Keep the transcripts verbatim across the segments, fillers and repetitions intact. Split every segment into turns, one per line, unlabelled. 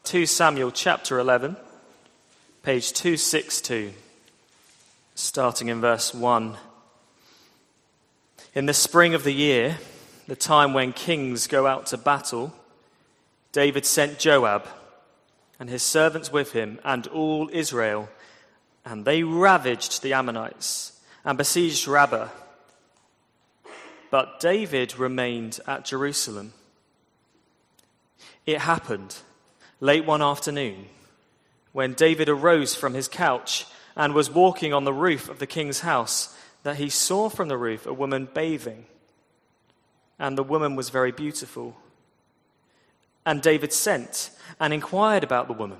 Second Samuel chapter eleven, page two sixty-two, starting in verse one. In the spring of the year, the time when kings go out to battle, David sent Joab and his servants with him and all Israel, and they ravaged the Ammonites and besieged Rabbah. But David remained at Jerusalem. It happened late one afternoon, when David arose from his couch and was walking on the roof of the king's house, that he saw from the roof a woman bathing, and the woman was very beautiful. And David sent and inquired about the woman.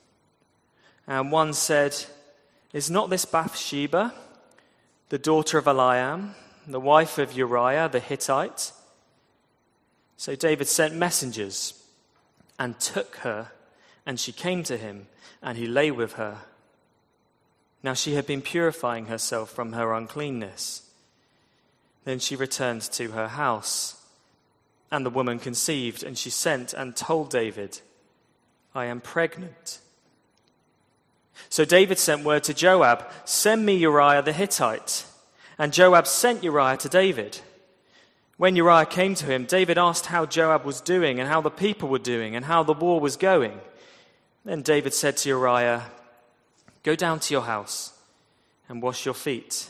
And one said, "Is not this Bathsheba, the daughter of Eliam, the wife of Uriah the Hittite?" So David sent messengers and took her, and she came to him, and he lay with her. Now she had been purifying herself from her uncleanness. Then she returned to her house, and the woman conceived, and she sent and told David, "I am pregnant." So David sent word to Joab, "Send me Uriah the Hittite." And Joab sent Uriah to David. When Uriah came to him, David asked how Joab was doing and how the people were doing and how the war was going. Then David said to Uriah, "Go down to your house and wash your feet."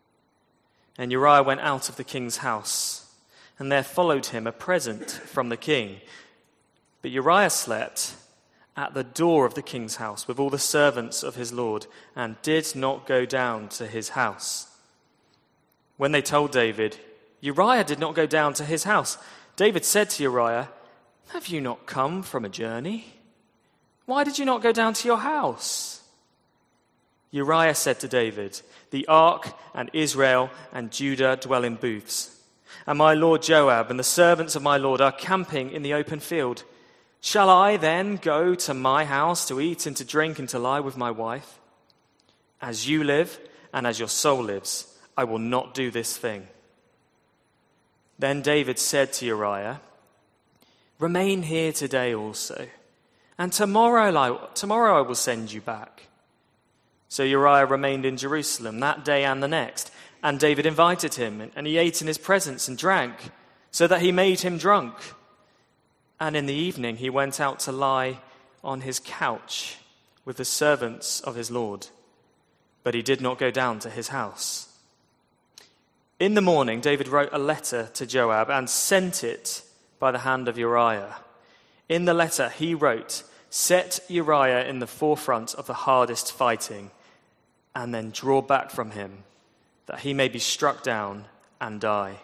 And Uriah went out of the king's house, and there followed him a present from the king. But Uriah slept at the door of the king's house with all the servants of his lord, and did not go down to his house. When they told David, Uriah did not go down to his house, David said to Uriah, "Have you not come from a journey? Why did you not go down to your house?" Uriah said to David, "The ark and Israel and Judah dwell in booths, and my lord Joab and the servants of my lord are camping in the open field. Shall I then go to my house to eat and to drink and to lie with my wife? As you live and as your soul lives, I will not do this thing." Then David said to Uriah, "Remain here today also, and tomorrow I, tomorrow I will send you back." So Uriah remained in Jerusalem that day and the next, and David invited him, and he ate in his presence and drank, so that he made him drunk. And in the evening he went out to lie on his couch with the servants of his lord, but he did not go down to his house. In the morning, David wrote a letter to Joab and sent it by the hand of Uriah. In the letter he wrote, "Set Uriah in the forefront of the hardest fighting, and then draw back from him, that he may be struck down and die."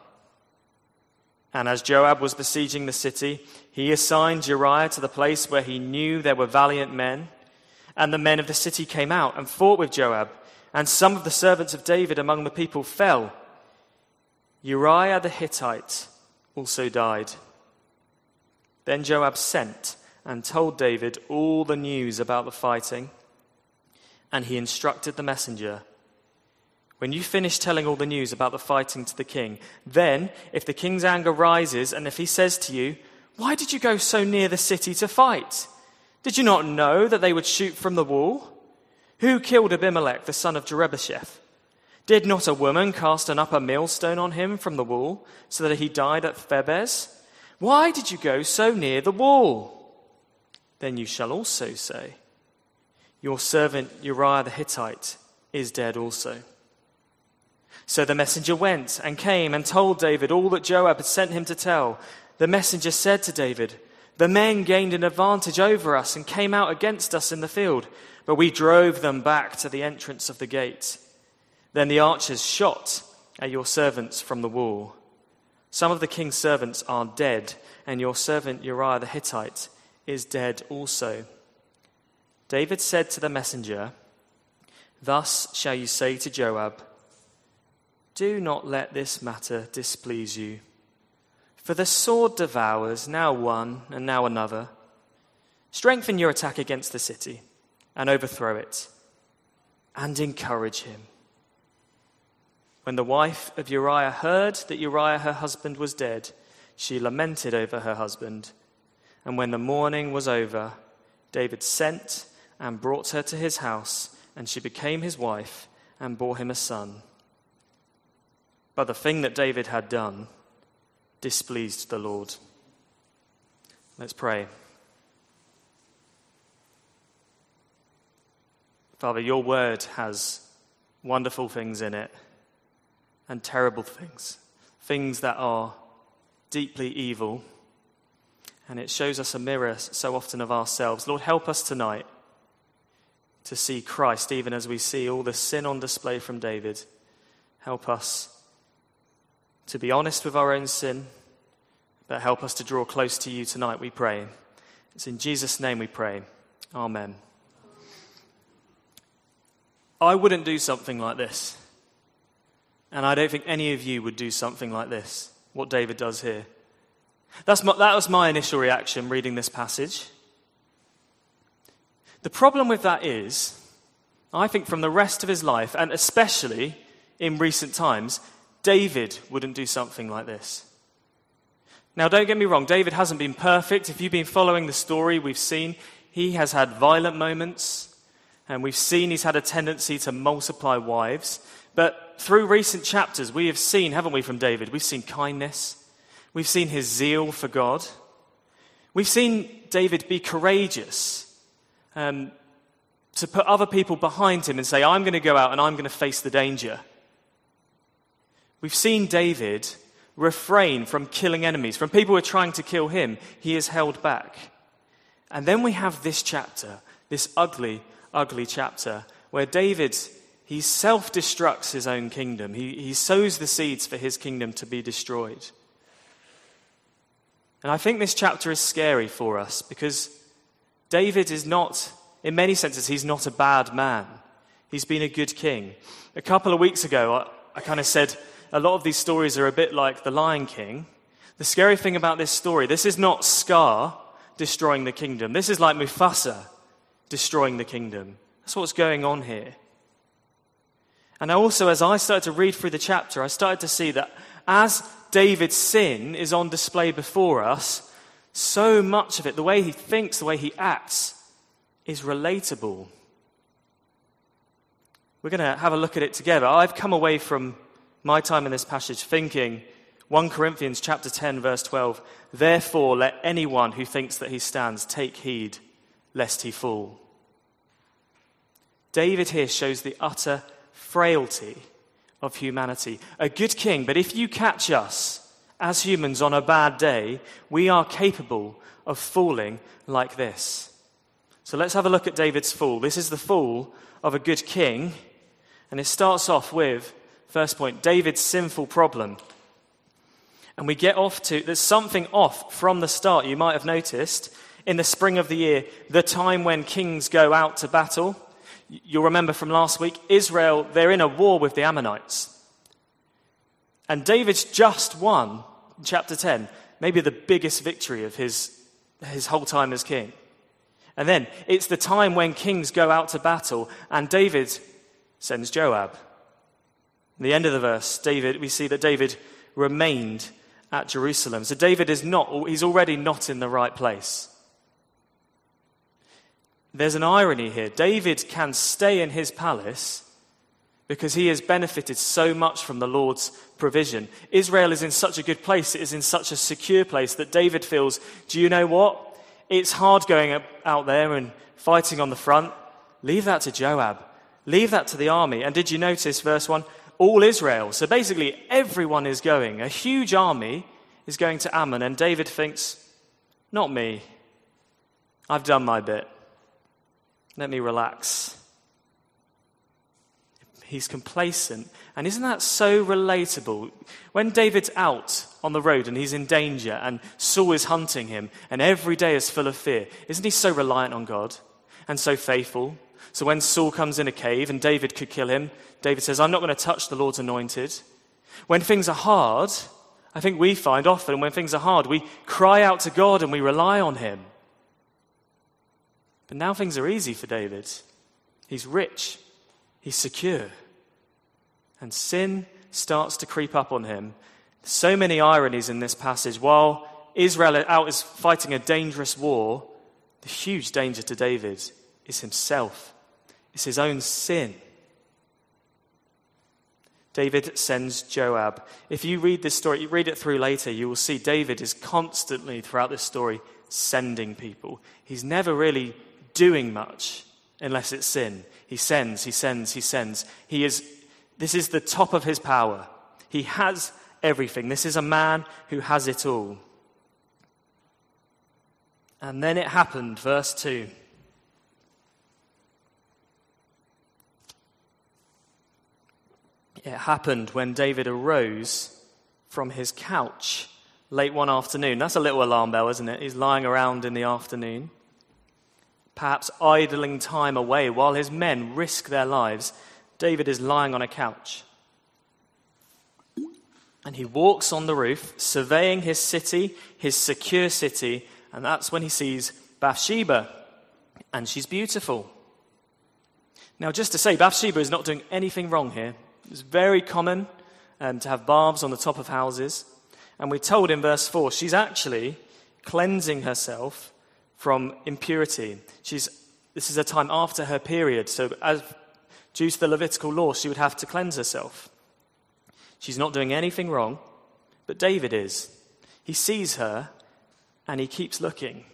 And as Joab was besieging the city, he assigned Uriah to the place where he knew there were valiant men. And the men of the city came out and fought with Joab, and some of the servants of David among the people fell. Uriah the Hittite also died. Then Joab sent and told David all the news about the fighting, and he instructed the messenger, "When you finish telling all the news about the fighting to the king, then if the king's anger rises and if he says to you, 'Why did you go so near the city to fight? Did you not know that they would shoot from the wall? Who killed Abimelech the son of Jerubbesheth? Did not a woman cast an upper millstone on him from the wall, so that he died at Thebez? Why did you go so near the wall?' Then you shall also say, 'Your servant Uriah the Hittite is dead also.'" So the messenger went and came and told David all that Joab had sent him to tell. The messenger said to David, "The men gained an advantage over us and came out against us in the field, but we drove them back to the entrance of the gate. Then the archers shot at your servants from the wall. Some of the king's servants are dead, and your servant Uriah the Hittite is dead also." David said to the messenger, "Thus shall you say to Joab, 'Do not let this matter displease you. For the sword devours now one and now another. Strengthen your attack against the city and overthrow it, and encourage him.'" When the wife of Uriah heard that Uriah her husband was dead, she lamented over her husband. And when the mourning was over, David sent and brought her to his house, and she became his wife and bore him a son. But the thing that David had done displeased the Lord. Let's pray. Father, your word has wonderful things in it and terrible things, things that are deeply evil, and it shows us a mirror so often of ourselves. Lord, help us tonight to see Christ even as we see all the sin on display from David. Help us to be honest with our own sin, but help us to draw close to you tonight, we pray. It's in Jesus' name we pray. Amen. I wouldn't do something like this. And I don't think any of you would do something like this, what David does here. That's my, that was my initial reaction reading this passage. The problem with that is, I think from the rest of his life, and especially in recent times, David wouldn't do something like this. Now, don't get me wrong, David hasn't been perfect. If you've been following the story, we've seen he has had violent moments. And we've seen he's had a tendency to multiply wives. But through recent chapters, we have seen, haven't we, from David? We've seen kindness. We've seen his zeal for God. We've seen David be courageous, um, to put other people behind him and say, I'm going to go out and I'm going to face the danger. We've seen David refrain from killing enemies. From people who are trying to kill him, he is held back. And then we have this chapter, this ugly ugly chapter where David, he self-destructs his own kingdom. He, he sows the seeds for his kingdom to be destroyed. And I think this chapter is scary for us because David is not, in many senses, he's not a bad man. He's been a good king. A couple of weeks ago, I, I kind of said a lot of these stories are a bit like The Lion King. The scary thing about this story, this is not Scar destroying the kingdom. This is like Mufasa destroying the kingdom. That's what's going on here. And also, as I started to read through the chapter, I started to see that as David's sin is on display before us, so much of it, the way he thinks, the way he acts, is relatable. We're going to have a look at it together. I've come away from my time in this passage thinking, First Corinthians chapter ten, verse twelve, therefore let anyone who thinks that he stands take heed lest he fall. David here shows the utter frailty of humanity. A good king, but if you catch us as humans on a bad day, we are capable of falling like this. So let's have a look at David's fall. This is the fall of a good king, and it starts off with, first point, David's sinful problem. And we get off to, there's something off from the start. You might have noticed in the spring of the year, the time when kings go out to battle. You'll remember from last week, Israel, they're in a war with the Ammonites. And David's just won, in chapter ten, maybe the biggest victory of his, his whole time as king. And then it's the time when kings go out to battle, and David sends Joab. In the end of the verse, David, we see that David remained at Jerusalem. So David is not, he's already not in the right place. There's an irony here. David can stay in his palace because he has benefited so much from the Lord's provision. Israel is in such a good place, it is in such a secure place that David feels, do you know what? It's hard going out there and fighting on the front. Leave that to Joab. Leave that to the army. And did you notice, verse one, all Israel. So basically everyone is going. A huge army is going to Ammon, and David thinks, not me. I've done my bit. Let me relax. He's complacent. And isn't that so relatable? When David's out on the road and he's in danger and Saul is hunting him and every day is full of fear, isn't he so reliant on God and so faithful? So when Saul comes in a cave and David could kill him, David says, I'm not going to touch the Lord's anointed. When things are hard, I think we find often when things are hard, we cry out to God and we rely on him. But now things are easy for David. He's rich. He's secure. And sin starts to creep up on him. So many ironies in this passage. While Israel out is fighting a dangerous war, The huge danger to David is himself. It's his own sin. David sends Joab. If you read this story, you read it through later, you will see David is constantly, throughout this story, sending people. He's never really doing much unless it's sin. He sends, he sends, he sends. He is, this is the top of his power. He has everything. This is a man who has it all. And then it happened, verse two. It happened when David arose from his couch late one afternoon. That's a little alarm bell, isn't it? He's lying around in the afternoon, perhaps idling time away while his men risk their lives. David is lying on a couch. And he walks on the roof, surveying his city, his secure city, and that's when he sees Bathsheba, and she's beautiful. Now, just to say, Bathsheba is not doing anything wrong here. It's very common um, to have baths on the top of houses. And we're told in verse four, she's actually cleansing herself from impurity. She's This is a time after her period, so as due to the Levitical law, she would have to cleanse herself. She's not doing anything wrong, but David is. He sees her, and he keeps looking.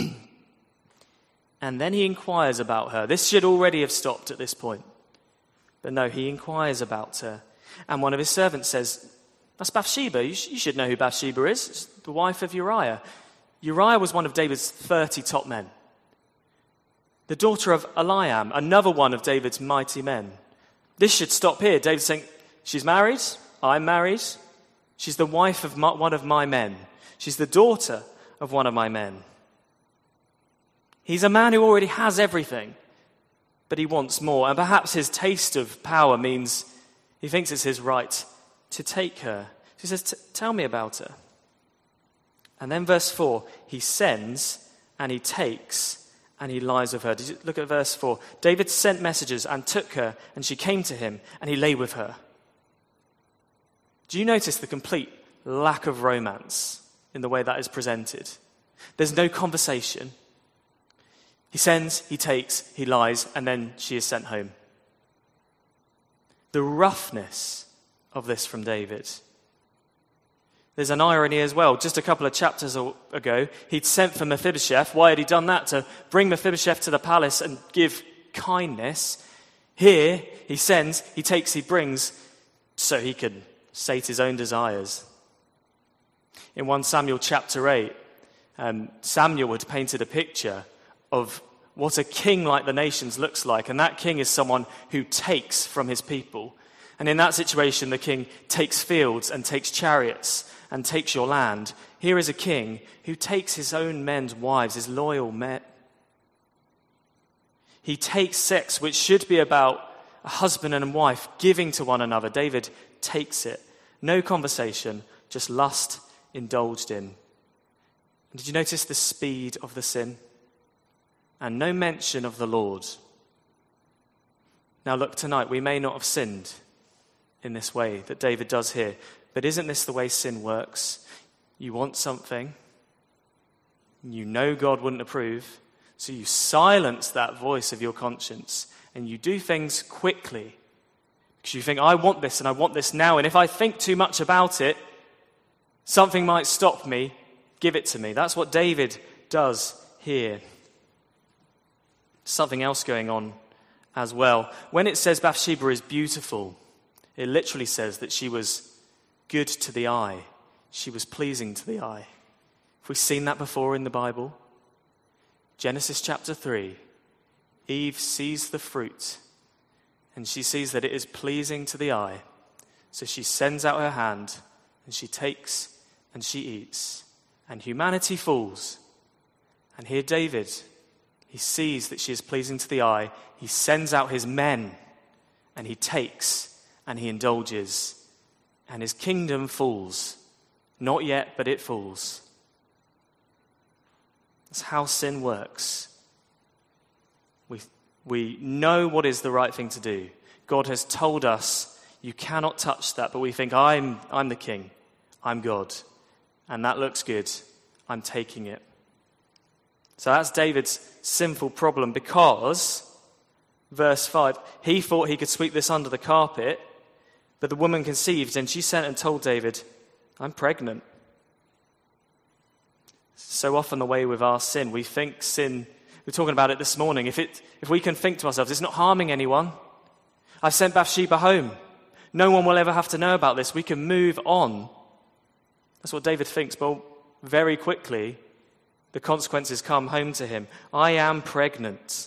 And then he inquires about her. This should already have stopped at this point. But no, he inquires about her. And one of his servants says, that's Bathsheba. You, sh- you should know who Bathsheba is. It's the wife of Uriah. Uriah was one of David's thirty top men. The daughter of Eliam, another one of David's mighty men. This should stop here. David's saying, she's married. I'm married. She's the wife of my, one of my men. She's the daughter of one of my men. He's a man who already has everything. But he wants more, and perhaps his taste of power means he thinks it's his right to take her. So he says, tell me about her. And then verse four, he sends and he takes and he lies with her. Did you look at verse four? David sent messengers and took her, and she came to him, and he lay with her. Do you notice the complete lack of romance in the way that is presented? There's no conversation. He sends, he takes, he lies, and then she is sent home. The roughness of this from David. There's an irony as well. Just a couple of chapters ago, he'd sent for Mephibosheth. Why had he done that? To bring Mephibosheth to the palace and give kindness. Here, he sends, he takes, he brings, so he could sate his own desires. In First Samuel chapter eight, um, Samuel had painted a picture of what a king like the nations looks like. And that king is someone who takes from his people. And in that situation, the king takes fields and takes chariots and takes your land. Here is a king who takes his own men's wives, his loyal men. He takes sex, which should be about a husband and a wife giving to one another. David takes it. No conversation, just lust indulged in. And did you notice the speed of the sin? And no mention of the Lord. Now look, tonight we may not have sinned in this way that David does here, but isn't this the way sin works? You want something, you know God wouldn't approve, so you silence that voice of your conscience and you do things quickly because you think, I want this and I want this now, and if I think too much about it, something might stop me. Give it to me. That's what David does here. Something else going on as well. When it says Bathsheba is beautiful, it literally says that she was good to the eye. She was pleasing to the eye. Have we seen that before in the Bible? Genesis chapter three. Eve sees the fruit, and she sees that it is pleasing to the eye. So she sends out her hand, and she takes, and she eats. And humanity falls. And here David, he sees that she is pleasing to the eye. He sends out his men, and he takes, and he indulges. And his kingdom falls. Not yet, but it falls. That's how sin works. We, we know what is the right thing to do. God has told us, you cannot touch that, but we think, I'm, I'm the king. I'm God. And that looks good. I'm taking it. So that's David's sinful problem because, verse five, he thought he could sweep this under the carpet, but the woman conceived and she sent and told David, I'm pregnant. So often the way with our sin, we think sin, we were talking about it this morning, if it, if we can think to ourselves, it's not harming anyone. I've sent Bathsheba home. No one will ever have to know about this. We can move on. That's what David thinks, but very quickly, the consequences come home to him. I am pregnant.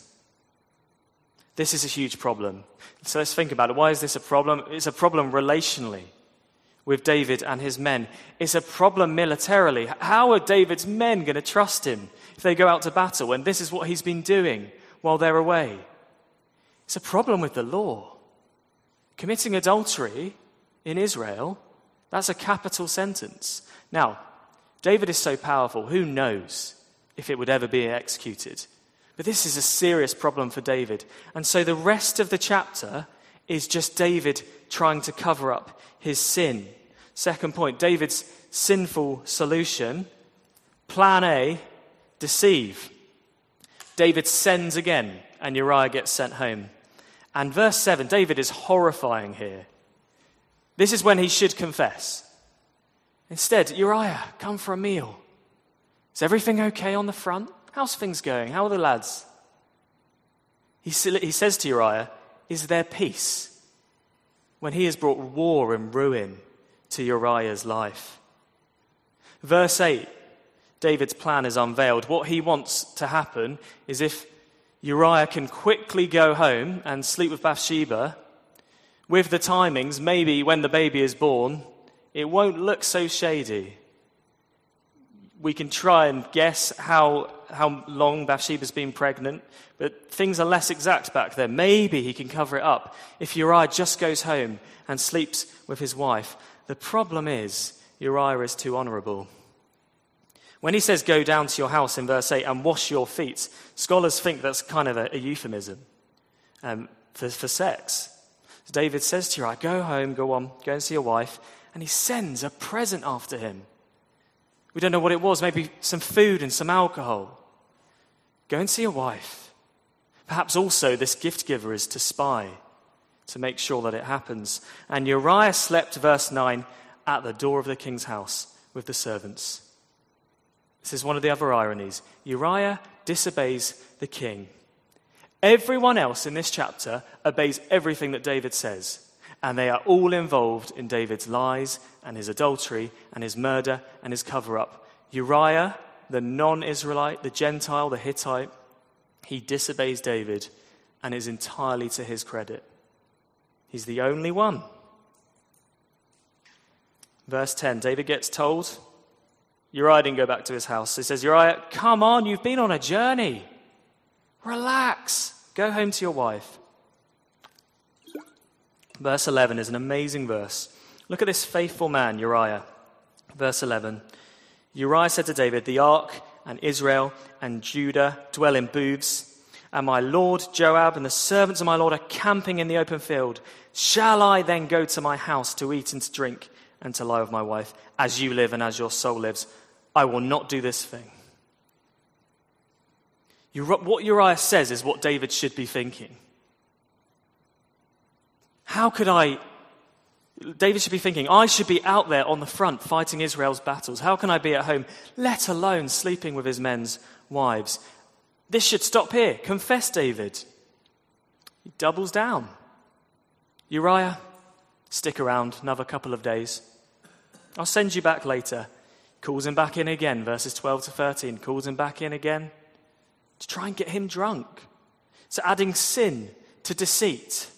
This is a huge problem. So let's think about it. Why is this a problem? It's a problem relationally with David and his men. It's a problem militarily. How are David's men going to trust him if they go out to battle and this is what he's been doing while they're away? It's a problem with the law. Committing adultery in Israel, that's a capital sentence. Now, David is so powerful, who knows if it would ever be executed? But this is a serious problem for David. And so the rest of the chapter is just David trying to cover up his sin. Second point, David's sinful solution. Plan A, deceive. David sends again, and Uriah gets sent home. And verse seven, David is horrifying here. This is when he should confess. Instead, Uriah, come for a meal. Is everything okay on the front? How's things going? How are the lads? He, he says to Uriah, is there peace? When he has brought war and ruin to Uriah's life. Verse eight, David's plan is unveiled. What he wants to happen is if Uriah can quickly go home and sleep with Bathsheba, with the timings, maybe when the baby is born, it won't look so shady. We can try and guess how, how long Bathsheba's been pregnant, but things are less exact back then. Maybe he can cover it up if Uriah just goes home and sleeps with his wife. The problem is, Uriah is too honorable. When he says, go down to your house in verse eight and wash your feet, scholars think that's kind of a, a euphemism um, for, for sex. So David says to Uriah, go home, go on, go and see your wife, and he sends a present after him. We don't know what it was, maybe some food and some alcohol. Go and see your wife. Perhaps also this gift giver is to spy, to make sure that it happens. And Uriah slept, verse nine, at the door of the king's house with the servants. This is one of the other ironies. Uriah disobeys the king. Everyone else in this chapter obeys everything that David says. And they are all involved in David's lies and his adultery and his murder and his cover-up. Uriah, the non-Israelite, the Gentile, the Hittite, he disobeys David and is entirely to his credit. He's the only one. Verse ten, David gets told, Uriah didn't go back to his house. He says, Uriah, come on, you've been on a journey. Relax. Go home to your wife. Verse eleven is an amazing verse. Look at this faithful man, Uriah. Verse eleven. Uriah said to David, the ark and Israel and Judah dwell in booths, and my lord Joab and the servants of my lord are camping in the open field. Shall I then go to my house to eat and to drink and to lie with my wife? As you live and as your soul lives, I will not do this thing. What Uriah says is what David should be thinking. How could I, David should be thinking, I should be out there on the front fighting Israel's battles. How can I be at home, let alone sleeping with his men's wives? This should stop here. Confess, David. He doubles down. Uriah, stick around another couple of days. I'll send you back later. Calls him back in again, verses twelve to thirteen. Calls him back in again to try and get him drunk. So adding sin to deceit.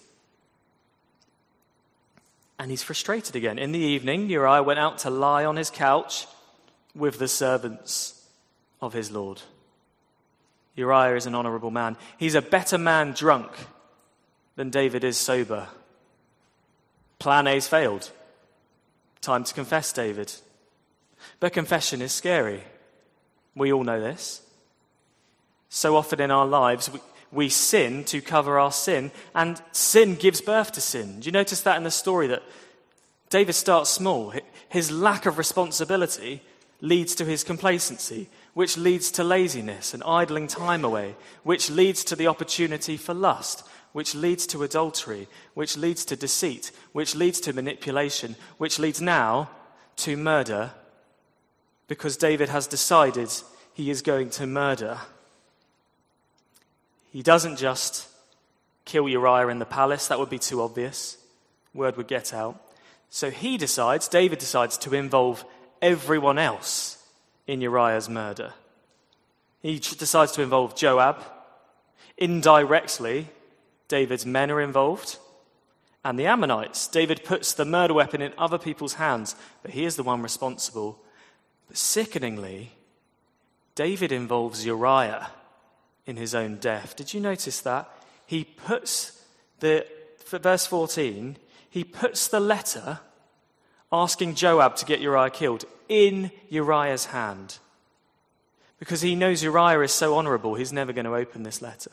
And he's frustrated again. In the evening, Uriah went out to lie on his couch with the servants of his Lord. Uriah is an honorable man. He's a better man drunk than David is sober. Plan A's failed. Time to confess, David. But confession is scary. We all know this. So often in our lives, we, we sin to cover our sin, and sin gives birth to sin. Do you notice that in the story that David starts small? His lack of responsibility leads to his complacency. which leads to laziness and idling time away, which leads to the opportunity for lust, which leads to adultery, which leads to deceit, which leads to manipulation, which leads now to murder, because David has decided he is going to murder. He doesn't just kill Uriah in the palace. That would be too obvious. Word would get out. So he decides, David decides to involve everyone else in Uriah's murder. He decides to involve Joab. Indirectly, David's men are involved. And the Ammonites. David puts the murder weapon in other people's hands, but he is the one responsible. But sickeningly, David involves Uriah in his own death. Did you notice that? He puts the, for verse fourteen, he puts the letter asking Joab to get Uriah killed in Uriah's hand. Because he knows Uriah is so honorable, he's never going to open this letter.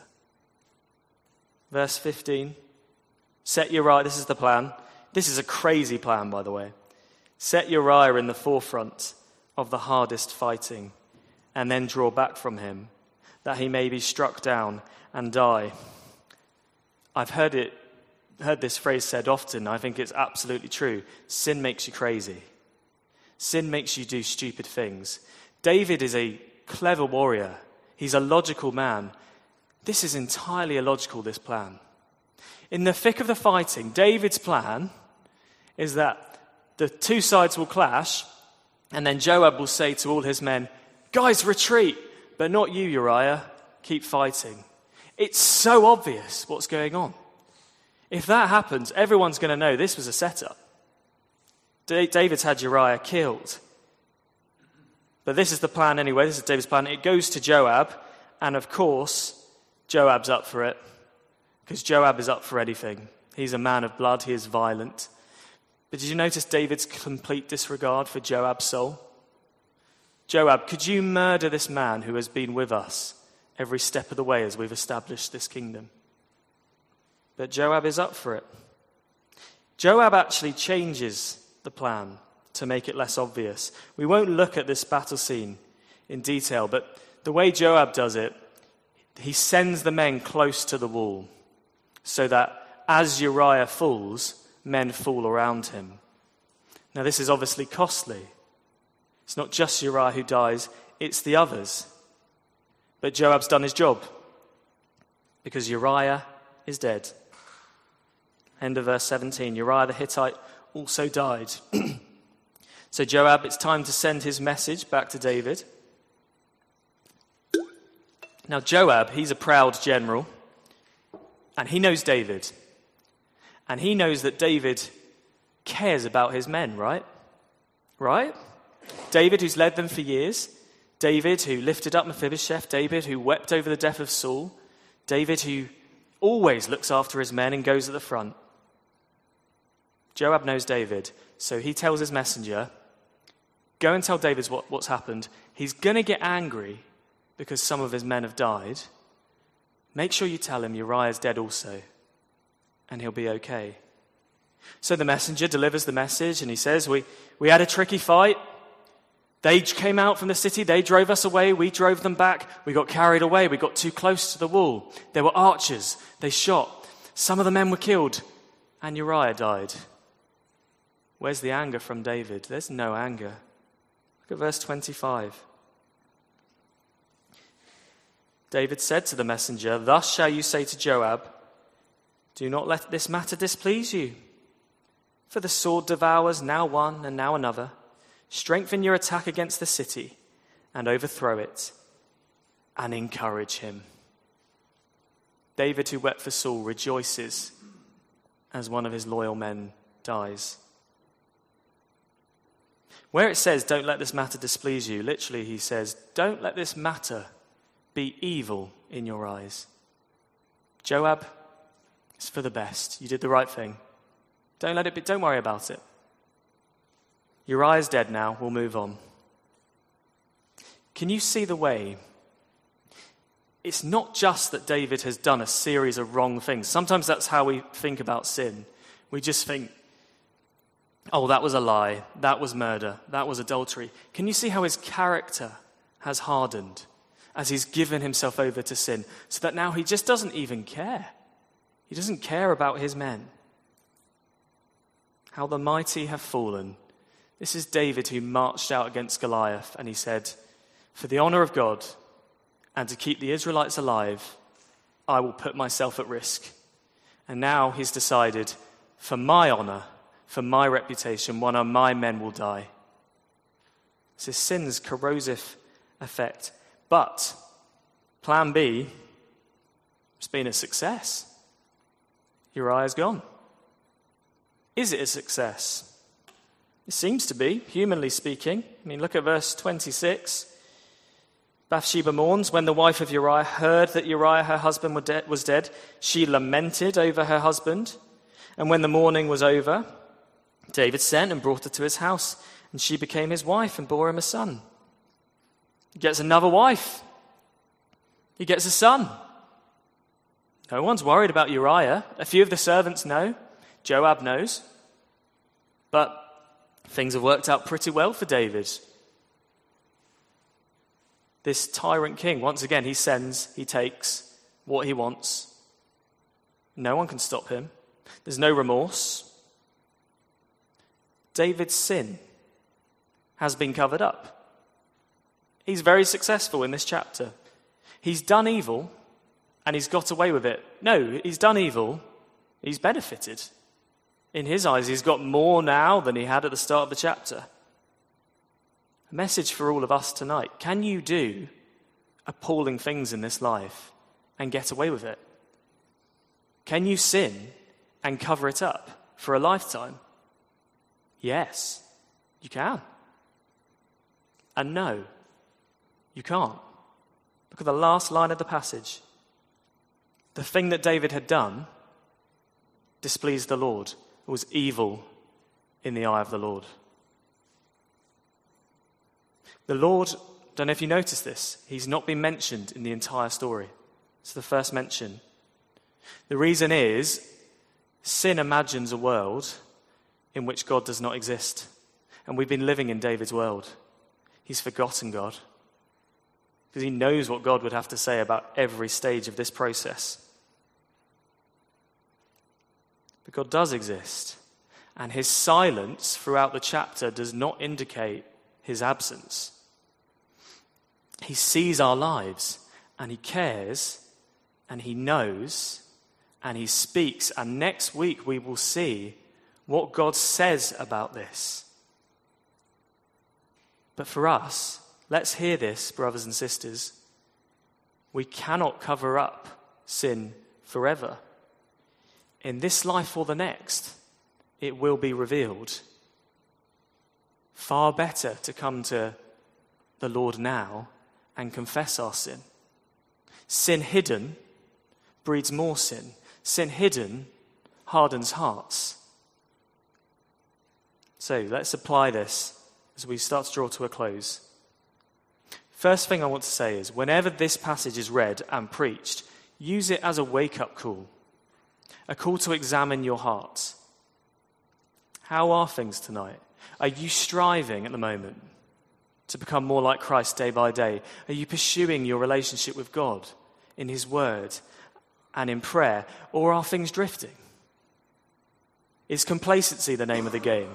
Verse fifteen, set Uriah, this is the plan. This is a crazy plan, by the way. Set Uriah in the forefront of the hardest fighting, and then draw back from him, that he may be struck down and die. I've heard it, heard this phrase said often. I think it's absolutely true. Sin makes you crazy. Sin makes you do stupid things. David is a clever warrior. He's a logical man. This is entirely illogical, this plan. In the thick of the fighting, David's plan is that the two sides will clash, and then Joab will say to all his men, guys, retreat, but not you, Uriah. Keep fighting. It's so obvious what's going on. If that happens, everyone's going to know this was a setup. David's had Uriah killed. But this is the plan anyway. This is David's plan. It goes to Joab, and of course, Joab's up for it, because Joab is up for anything. He's a man of blood. He is violent. But did you notice David's complete disregard for Joab's soul? Joab, could you murder this man who has been with us every step of the way as we've established this kingdom? But Joab is up for it. Joab actually changes the plan to make it less obvious. We won't look at this battle scene in detail, but the way Joab does it, he sends the men close to the wall so that as Uriah falls, men fall around him. Now, this is obviously costly. It's not just Uriah who dies, it's the others. But Joab's done his job because Uriah is dead. End of verse seventeen. Uriah the Hittite also died. So Joab, it's time to send his message back to David. Now Joab, he's a proud general, and he knows David. And he knows that David cares about his men, right? Right? David, who's led them for years. David, who lifted up Mephibosheth. David, who wept over the death of Saul. David, who always looks after his men and goes at the front. Joab knows David, so he tells his messenger, go and tell David what, what's happened. He's going to get angry because some of his men have died. Make sure you tell him Uriah's dead also, and he'll be okay. So the messenger delivers the message, and he says, we, we had a tricky fight. They came out from the city. They drove us away. We drove them back. We got carried away. We got too close to the wall. There were archers. They shot. Some of the men were killed, and Uriah died. Where's the anger from David? There's no anger. Look at verse twenty-five. David said to the messenger, thus shall you say to Joab, do not let this matter displease you. For the sword devours now one and now another. Strengthen your attack against the city and overthrow it, and encourage him. David, who wept for Saul, rejoices as one of his loyal men dies. Where it says, don't let this matter displease you, literally he says, don't let this matter be evil in your eyes. Joab, it's for the best. You did the right thing. Don't let it be, don't worry about it. Uriah's dead now, we'll move on. Can you see the way? It's not just that David has done a series of wrong things. Sometimes that's how we think about sin. We just think, oh, that was a lie, that was murder, that was adultery. Can you see how his character has hardened as he's given himself over to sin, so that now he just doesn't even care. He doesn't care about his men. How the mighty have fallen. This is David who marched out against Goliath, and he said, "For the honor of God and to keep the Israelites alive, I will put myself at risk." And now he's decided, for my honor, for my reputation, one of my men will die. This is sin's corrosive effect. But plan B, it's been a success. Uriah's gone. Is it a success? It seems to be, humanly speaking. I mean, look at verse twenty-six. Bathsheba mourns. When the wife of Uriah heard that Uriah, her husband, was dead, she lamented over her husband. And when the mourning was over, David sent and brought her to his house, and she became his wife and bore him a son. He gets another wife. He gets a son. No one's worried about Uriah. A few of the servants know. Joab knows. But things have worked out pretty well for David. This tyrant king, once again, he sends, he takes what he wants. No one can stop him. There's no remorse. David's sin has been covered up. He's very successful in this chapter. He's done evil, and he's got away with it. No, he's done evil. He's benefited. In his eyes, he's got more now than he had at the start of the chapter. A message for all of us tonight. Can you do appalling things in this life and get away with it? Can you sin and cover it up for a lifetime? Yes, you can. And no, you can't. Look at the last line of the passage. The thing that David had done displeased the Lord. It was evil in the eye of the Lord. The Lord, don't know if you noticed this, he's not been mentioned in the entire story. It's the first mention. The reason is, sin imagines a world in which God does not exist. And we've been living in David's world. He's forgotten God. Because he knows what God would have to say about every stage of this process. But God does exist. And his silence throughout the chapter does not indicate his absence. He sees our lives, and he cares, and he knows, and he speaks. And next week we will see what God says about this. But for us, let's hear this, brothers and sisters. We cannot cover up sin forever. In this life or the next, it will be revealed. Far better to come to the Lord now and confess our sin. Sin hidden breeds more sin. Sin hidden hardens hearts. So let's apply this as we start to draw to a close. First thing I want to say is, whenever this passage is read and preached, use it as a wake-up call, a call to examine your heart. How are things tonight? Are you striving at the moment to become more like Christ day by day? Are you pursuing your relationship with God in his word and in prayer? Or are things drifting? Is complacency the name of the game?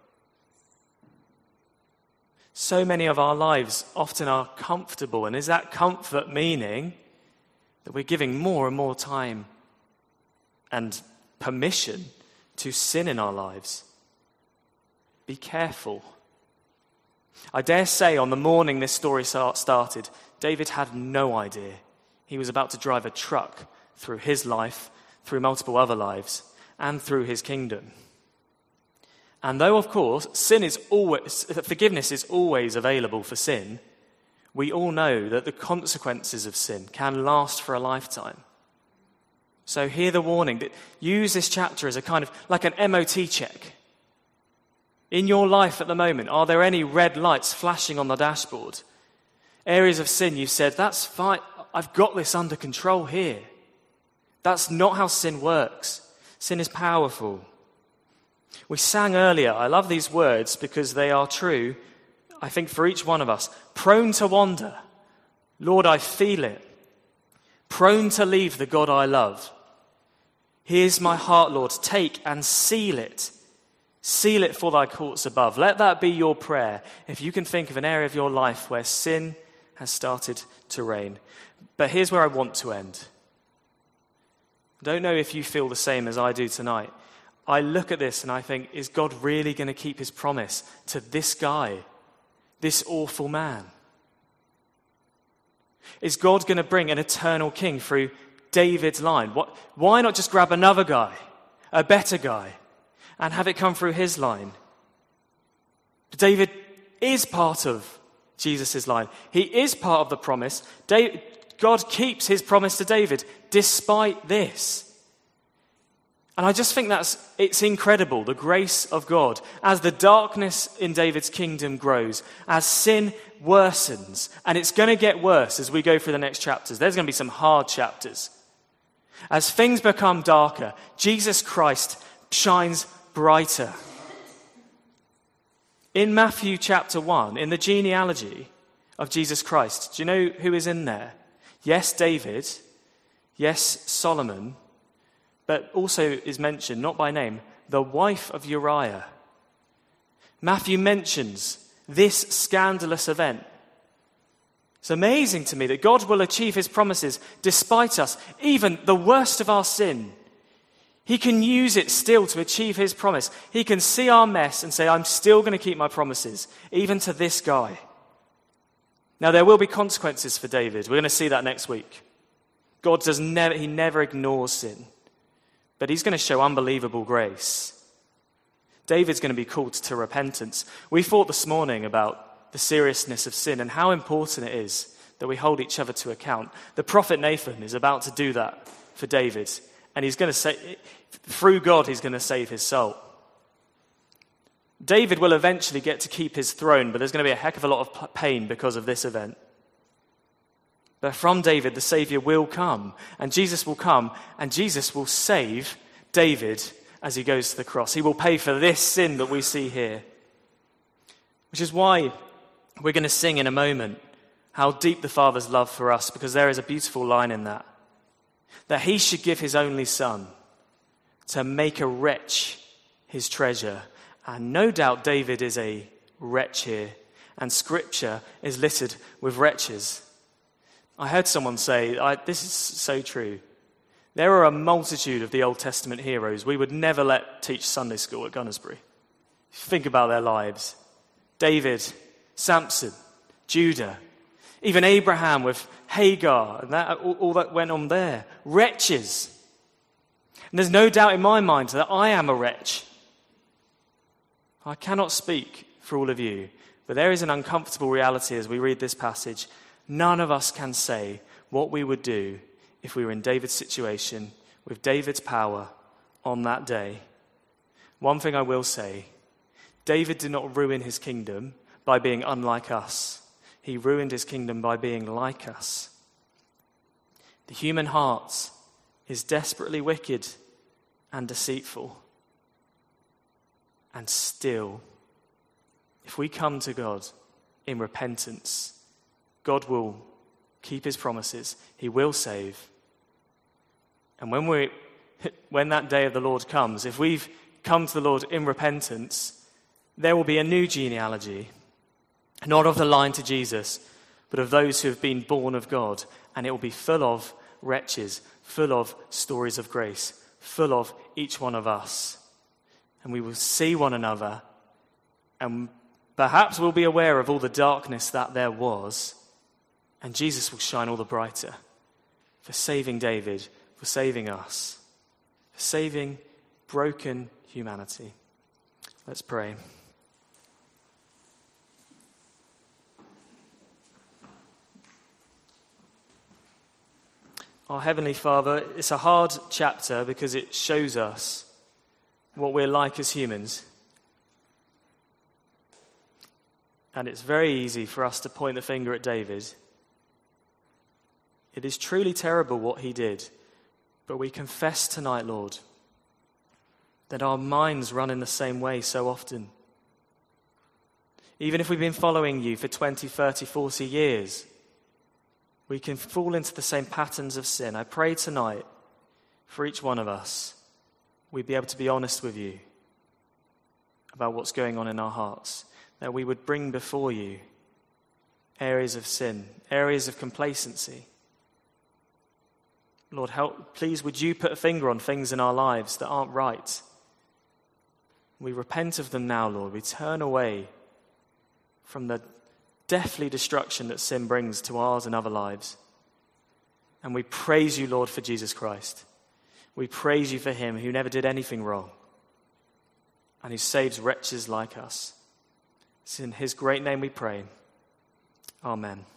So many of our lives often are comfortable, and is that comfort meaning that we're giving more and more time and permission to sin in our lives? Be careful. I dare say on the morning this story started, David had no idea he was about to drive a truck through his life, through multiple other lives, and through his kingdom. And though, of course, sin is always, forgiveness is always available for sin, we all know that the consequences of sin can last for a lifetime. So hear the warning that use this chapter as a kind of like an M O T check. In your life at the moment, are there any red lights flashing on the dashboard? Areas of sin you've said, that's fine, I've got this under control here. That's not how sin works. Sin is powerful. We sang earlier, I love these words because they are true. I think for each one of us, prone to wander. Lord, I feel it. Prone to leave the God I love. Here's my heart, Lord. Take and seal it. Seal it for thy courts above. Let that be your prayer if you can think of an area of your life where sin has started to reign. But here's where I want to end. I don't know if you feel the same as I do tonight. I look at this and I think, is God really going to keep his promise to this guy, this awful man? Is God going to bring an eternal king through David's line? What, why not just grab another guy, a better guy, and have it come through his line? David is part of Jesus' line. He is part of the promise. David, God keeps his promise to David despite this. And I just think that's, it's incredible, the grace of God. As the darkness in David's kingdom grows, as sin worsens, and it's going to get worse as we go through the next chapters. There's going to be some hard chapters. As things become darker, Jesus Christ shines brighter. In Matthew chapter one, in the genealogy of Jesus Christ, do you know who is in there? Yes, David. Yes, Solomon. But also is mentioned, not by name, the wife of Uriah. Matthew mentions this scandalous event. It's amazing to me that God will achieve his promises despite us, even the worst of our sin. He can use it still to achieve his promise. He can see our mess and say, I'm still going to keep my promises, even to this guy. Now, there will be consequences for David. We're going to see that next week. God does never, he never ignores sin. But he's going to show unbelievable grace. David's going to be called to repentance. We thought this morning about the seriousness of sin and how important it is that we hold each other to account. The prophet Nathan is about to do that for David. And he's going to say, through God, he's going to save his soul. David will eventually get to keep his throne, but there's going to be a heck of a lot of pain because of this event. But from David, the Savior will come, and Jesus will come, and Jesus will save David as he goes to the cross. He will pay for this sin that we see here. Which is why we're going to sing in a moment how deep the Father's love for us, because there is a beautiful line in that. That he should give his only son to make a wretch his treasure. And no doubt David is a wretch here, and Scripture is littered with wretches. I heard someone say, I, this is so true. There are a multitude of the Old Testament heroes we would never let teach Sunday school at Gunnersbury. Think about their lives. David, Samson, Judah, even Abraham with Hagar, and that, all, all that went on there. Wretches. And there's no doubt in my mind that I am a wretch. I cannot speak for all of you, but there is an uncomfortable reality as we read this passage. None of us can say what we would do if we were in David's situation with David's power on that day. One thing I will say, David did not ruin his kingdom by being unlike us. He ruined his kingdom by being like us. The human heart is desperately wicked and deceitful. And still, if we come to God in repentance, God will keep his promises. He will save. And when we, when that day of the Lord comes, if we've come to the Lord in repentance, there will be a new genealogy, not of the line to Jesus, but of those who have been born of God. And it will be full of wretches, full of stories of grace, full of each one of us. And we will see one another, and perhaps we'll be aware of all the darkness that there was. And Jesus will shine all the brighter for saving David, for saving us, for saving broken humanity. Let's pray. Our Heavenly Father, it's a hard chapter because it shows us what we're like as humans. And it's very easy for us to point the finger at David. It is truly terrible what he did, but we confess tonight, Lord, that our minds run in the same way so often. Even if we've been following you for twenty, thirty, forty years, we can fall into the same patterns of sin. I pray tonight for each one of us, we'd be able to be honest with you about what's going on in our hearts, that we would bring before you areas of sin, areas of complacency. Lord, help, please would you put a finger on things in our lives that aren't right. We repent of them now, Lord. We turn away from the deathly destruction that sin brings to ours and other lives. And we praise you, Lord, for Jesus Christ. We praise you for him who never did anything wrong and who saves wretches like us. It's in his great name we pray. Amen.